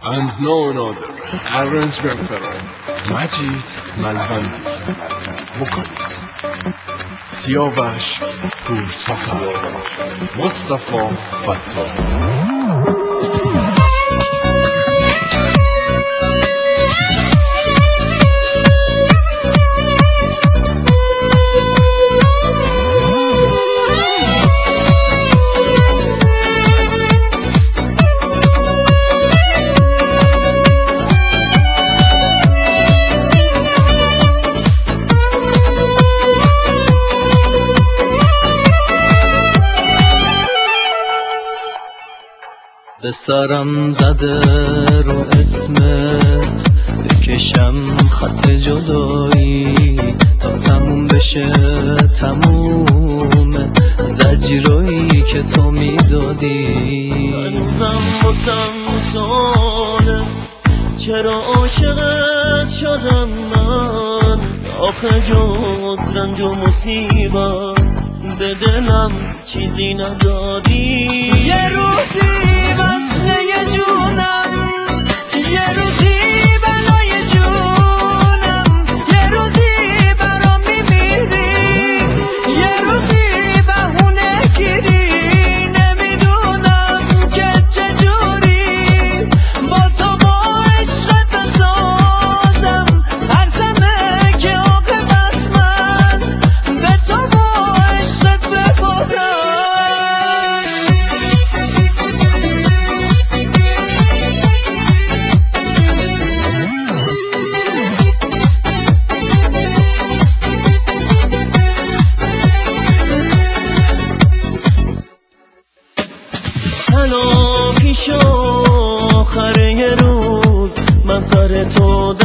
And no another arrangement from Majid Malvandi vocalist سیاوش پورسفر مصطفی فتاح. به سرم زده رو اسمت بکشم خط جدایی تا تموم بشه تموم زجرایی که تو میدادی. هنوزم باسم ساله چرا عاشقت شدم من، آخه جز رنج و مصیبت به دلم چیزی ندادی. یه روزی وصله جونم، یه روزی بلای جونم، یه روزی برام میمیری، یه روزی بهونه گیری. نمیدونم که چجوری با تو با عشقت بسازم، ترسمه که عاقبت من به تو با عشقت ببازم. تلاقی شو آخر یه روز من سر تو